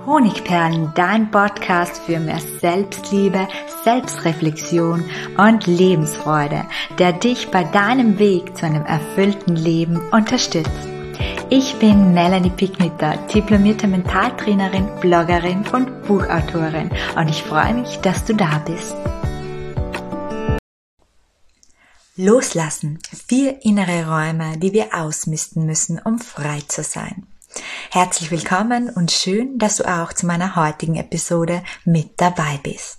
Honigperlen, dein Podcast für mehr Selbstliebe, Selbstreflexion und Lebensfreude, der dich bei deinem Weg zu einem erfüllten Leben unterstützt. Ich bin Melanie Picknitter, diplomierte Mentaltrainerin, Bloggerin und Buchautorin und ich freue mich, dass du da bist. Loslassen. 4 innere Räume, die wir ausmisten müssen, um frei zu sein. Herzlich willkommen und schön, dass du auch zu meiner heutigen Episode mit dabei bist.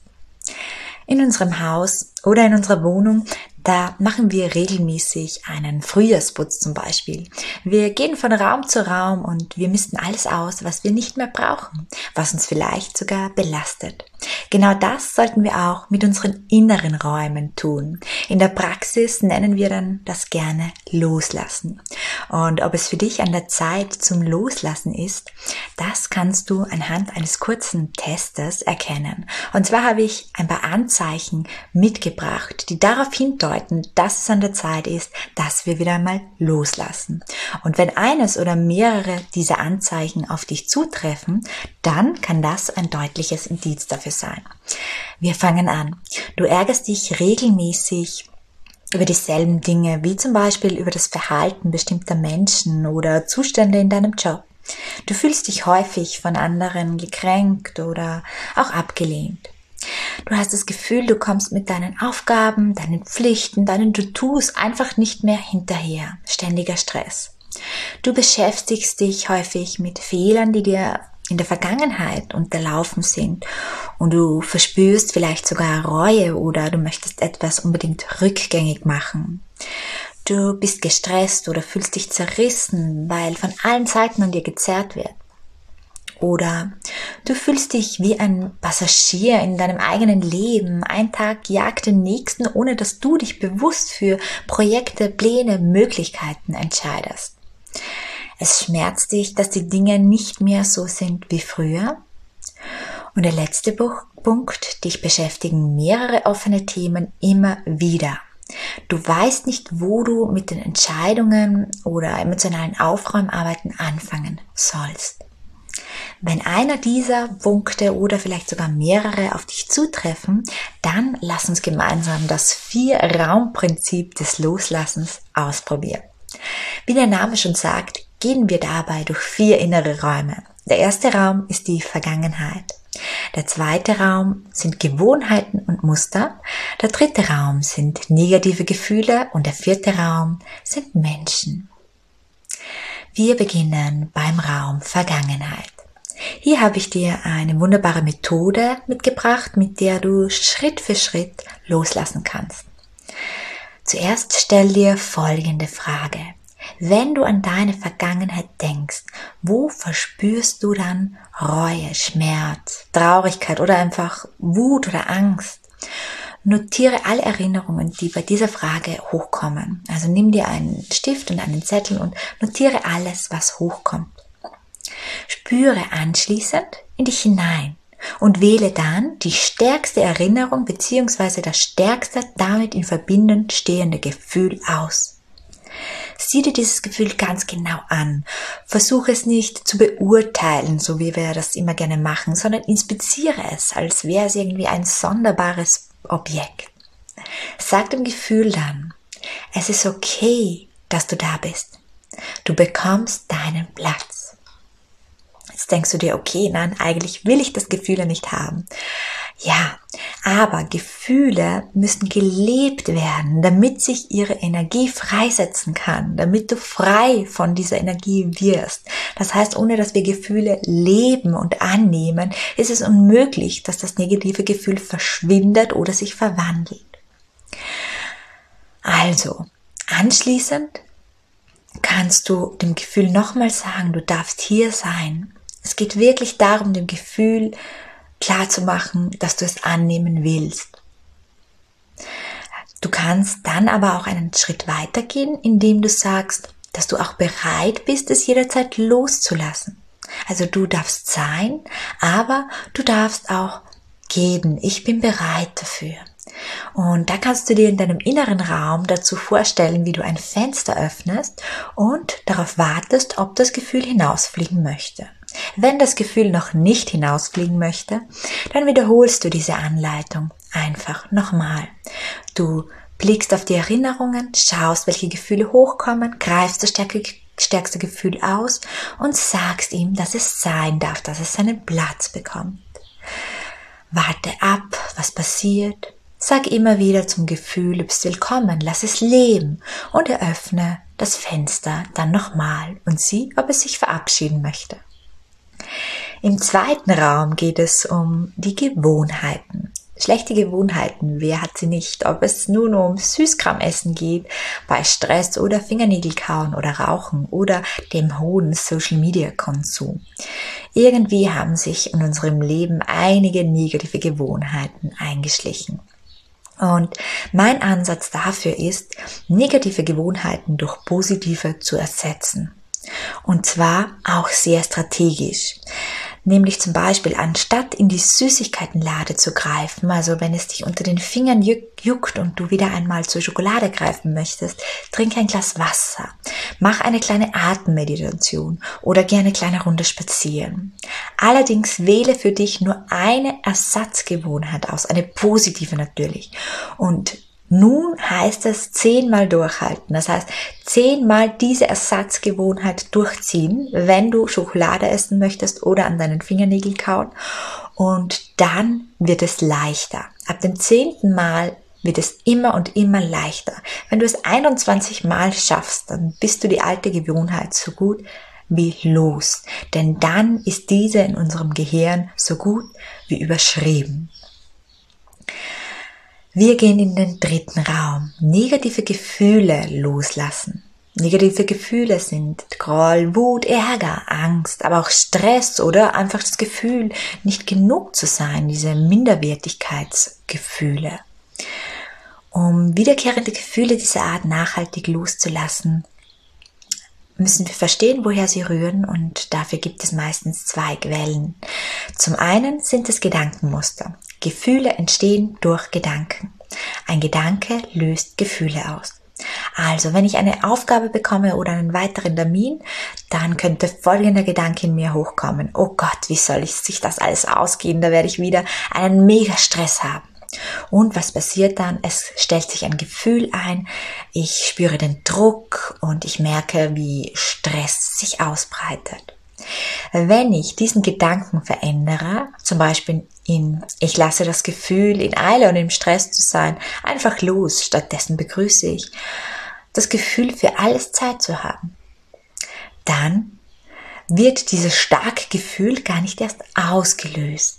In unserem Haus oder in unserer Wohnung, da machen wir regelmäßig einen Frühjahrsputz zum Beispiel. Wir gehen von Raum zu Raum und wir misten alles aus, was wir nicht mehr brauchen, was uns vielleicht sogar belastet. Genau das sollten wir auch mit unseren inneren Räumen tun. In der Praxis nennen wir dann das gerne Loslassen. Und ob es für dich an der Zeit zum Loslassen ist, das kannst du anhand eines kurzen Testes erkennen. Und zwar habe ich ein paar Anzeichen mitgebracht, die darauf hindeuten, dass es an der Zeit ist, dass wir wieder einmal loslassen. Und wenn eines oder mehrere dieser Anzeichen auf dich zutreffen, dann kann das ein deutliches Indiz dafür sein. Wir fangen an. Du ärgerst dich regelmäßig über dieselben Dinge, wie zum Beispiel über das Verhalten bestimmter Menschen oder Zustände in deinem Job. Du fühlst dich häufig von anderen gekränkt oder auch abgelehnt. Du hast das Gefühl, du kommst mit deinen Aufgaben, deinen Pflichten, deinen To-Dos einfach nicht mehr hinterher. Ständiger Stress. Du beschäftigst dich häufig mit Fehlern, die dir in der Vergangenheit unterlaufen sind und du verspürst vielleicht sogar Reue oder du möchtest etwas unbedingt rückgängig machen. Du bist gestresst oder fühlst dich zerrissen, weil von allen Seiten an dir gezerrt wird. Oder du fühlst dich wie ein Passagier in deinem eigenen Leben. Ein Tag jagt den nächsten, ohne dass du dich bewusst für Projekte, Pläne, Möglichkeiten entscheidest. Es schmerzt dich, dass die Dinge nicht mehr so sind wie früher. Und der letzte Punkt, dich beschäftigen mehrere offene Themen immer wieder. Du weißt nicht, wo du mit den Entscheidungen oder emotionalen Aufräumarbeiten anfangen sollst. Wenn einer dieser Punkte oder vielleicht sogar mehrere auf dich zutreffen, dann lass uns gemeinsam das 4-Raum-Prinzip des Loslassens ausprobieren. Wie der Name schon sagt, gehen wir dabei durch 4 innere Räume. Der erste Raum ist die Vergangenheit. Der zweite Raum sind Gewohnheiten und Muster. Der dritte Raum sind negative Gefühle und der 4. Raum sind Menschen. Wir beginnen beim Raum Vergangenheit. Hier habe ich dir eine wunderbare Methode mitgebracht, mit der du Schritt für Schritt loslassen kannst. Zuerst stell dir folgende Frage. Wenn du an deine Vergangenheit denkst, wo verspürst du dann Reue, Schmerz, Traurigkeit oder einfach Wut oder Angst? Notiere alle Erinnerungen, die bei dieser Frage hochkommen. Also nimm dir einen Stift und einen Zettel und notiere alles, was hochkommt. Spüre anschließend in dich hinein und wähle dann die stärkste Erinnerung bzw. das stärkste damit in Verbindung stehende Gefühl aus. Sieh dir dieses Gefühl ganz genau an. Versuche es nicht zu beurteilen, so wie wir das immer gerne machen, sondern inspiziere es, als wäre es irgendwie ein sonderbares Objekt. Sag dem Gefühl dann, es ist okay, dass du da bist. Du bekommst deinen Platz. Jetzt denkst du dir, okay, nein, eigentlich will ich das Gefühl nicht haben. Ja, aber Gefühle müssen gelebt werden, damit sich ihre Energie freisetzen kann, damit du frei von dieser Energie wirst. Das heißt, ohne dass wir Gefühle leben und annehmen, ist es unmöglich, dass das negative Gefühl verschwindet oder sich verwandelt. Also, anschließend kannst du dem Gefühl nochmal sagen, du darfst hier sein. Es geht wirklich darum, dem Gefühl klarzumachen, dass du es annehmen willst. Du kannst dann aber auch einen Schritt weitergehen, indem du sagst, dass du auch bereit bist, es jederzeit loszulassen. Also du darfst sein, aber du darfst auch geben. Ich bin bereit dafür. Und da kannst du dir in deinem inneren Raum dazu vorstellen, wie du ein Fenster öffnest und darauf wartest, ob das Gefühl hinausfliegen möchte. Wenn das Gefühl noch nicht hinausfliegen möchte, dann wiederholst du diese Anleitung einfach nochmal. Du blickst auf die Erinnerungen, schaust, welche Gefühle hochkommen, greifst das stärkste Gefühl aus und sagst ihm, dass es sein darf, dass es seinen Platz bekommt. Warte ab, was passiert. Sag immer wieder zum Gefühl, du bist willkommen, lass es leben und eröffne das Fenster dann nochmal und sieh, ob es sich verabschieden möchte. Im zweiten Raum geht es um die Gewohnheiten. Schlechte Gewohnheiten, wer hat sie nicht? Ob es nun um Süßkramessen geht, bei Stress oder Fingernägelkauen oder Rauchen oder dem hohen Social-Media-Konsum. Irgendwie haben sich in unserem Leben einige negative Gewohnheiten eingeschlichen. Und mein Ansatz dafür ist, negative Gewohnheiten durch positive zu ersetzen. Und zwar auch sehr strategisch. Nämlich zum Beispiel, anstatt in die Süßigkeitenlade zu greifen, also wenn es dich unter den Fingern juckt und du wieder einmal zur Schokolade greifen möchtest, trink ein Glas Wasser, mach eine kleine Atemmeditation oder geh eine kleine Runde spazieren. Allerdings wähle für dich nur eine Ersatzgewohnheit aus, eine positive natürlich. Und nun heißt es 10-mal durchhalten. Das heißt, 10-mal diese Ersatzgewohnheit durchziehen, wenn du Schokolade essen möchtest oder an deinen Fingernägeln kauen. Und dann wird es leichter. Ab dem 10. Mal wird es immer und immer leichter. Wenn du es 21 Mal schaffst, dann bist du die alte Gewohnheit so gut wie los. Denn dann ist diese in unserem Gehirn so gut wie überschrieben. Wir gehen in den dritten Raum. Negative Gefühle loslassen. Negative Gefühle sind Groll, Wut, Ärger, Angst, aber auch Stress oder einfach das Gefühl, nicht genug zu sein, diese Minderwertigkeitsgefühle. Um wiederkehrende Gefühle dieser Art nachhaltig loszulassen, müssen wir verstehen, woher sie rühren, und dafür gibt es meistens 2 Quellen. Zum einen sind es Gedankenmuster. Gefühle entstehen durch Gedanken. Ein Gedanke löst Gefühle aus. Also, wenn ich eine Aufgabe bekomme oder einen weiteren Termin, dann könnte folgender Gedanke in mir hochkommen. Oh Gott, wie soll sich das alles ausgehen? Da werde ich wieder einen Mega-Stress haben. Und was passiert dann? Es stellt sich ein Gefühl ein, ich spüre den Druck und ich merke, wie Stress sich ausbreitet. Wenn ich diesen Gedanken verändere, zum Beispiel ich lasse das Gefühl, in Eile und im Stress zu sein, einfach los, stattdessen begrüße ich das Gefühl, für alles Zeit zu haben, dann wird dieses starke Gefühl gar nicht erst ausgelöst.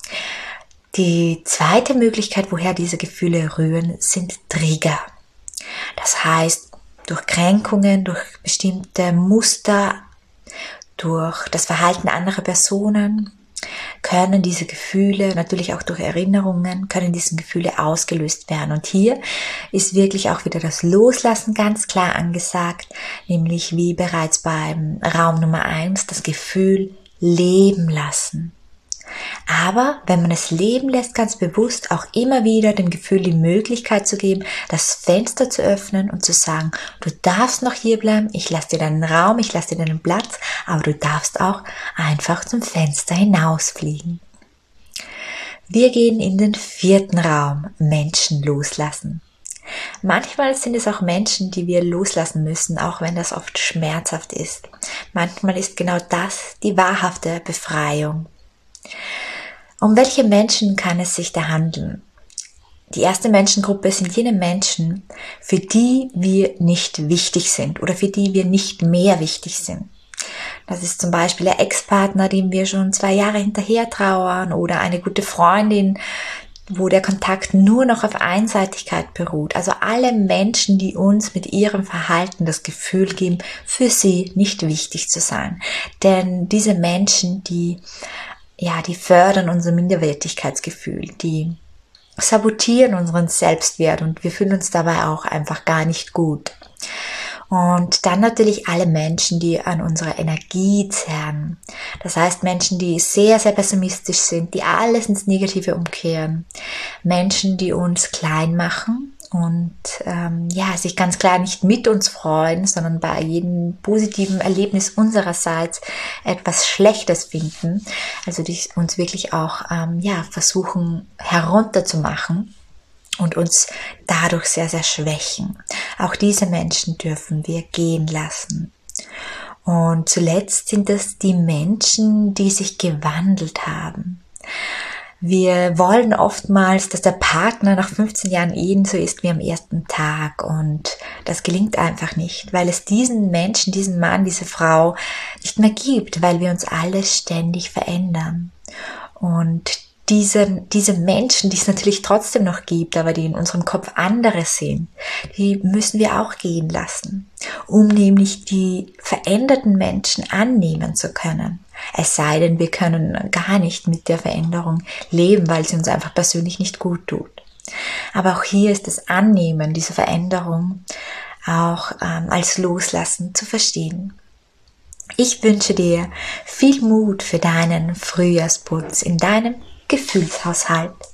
Die zweite Möglichkeit, woher diese Gefühle rühren, sind Trigger. Das heißt, durch Kränkungen, durch bestimmte Muster, durch das Verhalten anderer Personen können diese Gefühle, natürlich auch durch Erinnerungen, können diese Gefühle ausgelöst werden. Und hier ist wirklich auch wieder das Loslassen ganz klar angesagt, nämlich wie bereits beim Raum Nummer 1, das Gefühl leben lassen. Aber wenn man es leben lässt, ganz bewusst auch immer wieder dem Gefühl die Möglichkeit zu geben, das Fenster zu öffnen und zu sagen, du darfst noch hier bleiben, ich lasse dir deinen Raum, ich lasse dir deinen Platz, aber du darfst auch einfach zum Fenster hinausfliegen. Wir gehen in den 4. Raum, Menschen loslassen. Manchmal sind es auch Menschen, die wir loslassen müssen, auch wenn das oft schmerzhaft ist. Manchmal ist genau das die wahrhafte Befreiung. Um welche Menschen kann es sich da handeln? Die erste Menschengruppe sind jene Menschen, für die wir nicht wichtig sind oder für die wir nicht mehr wichtig sind. Das ist zum Beispiel der Ex-Partner, dem wir schon 2 Jahre hinterher trauern, oder eine gute Freundin, wo der Kontakt nur noch auf Einseitigkeit beruht. Also alle Menschen, die uns mit ihrem Verhalten das Gefühl geben, für sie nicht wichtig zu sein. Denn diese Menschen, die fördern unser Minderwertigkeitsgefühl, die sabotieren unseren Selbstwert und wir fühlen uns dabei auch einfach gar nicht gut. Und dann natürlich alle Menschen, die an unserer Energie zehren. Das heißt Menschen, die sehr, sehr pessimistisch sind, die alles ins Negative umkehren. Menschen, die uns klein machen und sich ganz klar nicht mit uns freuen, sondern bei jedem positiven Erlebnis unsererseits etwas Schlechtes finden, also die uns wirklich auch versuchen herunterzumachen und uns dadurch sehr, sehr schwächen. Auch diese Menschen dürfen wir gehen lassen. Und zuletzt sind es die Menschen, die sich gewandelt haben. Wir wollen oftmals, dass der Partner nach 15 Jahren Ehen so ist wie am ersten Tag, und das gelingt einfach nicht, weil es diesen Menschen, diesen Mann, diese Frau nicht mehr gibt, weil wir uns alle ständig verändern. Und diese Menschen, die es natürlich trotzdem noch gibt, aber die in unserem Kopf andere sind, die müssen wir auch gehen lassen, um nämlich die veränderten Menschen annehmen zu können. Es sei denn, wir können gar nicht mit der Veränderung leben, weil sie uns einfach persönlich nicht gut tut. Aber auch hier ist das Annehmen dieser Veränderung auch als Loslassen zu verstehen. Ich wünsche dir viel Mut für deinen Frühjahrsputz in deinem Gefühlshaushalt.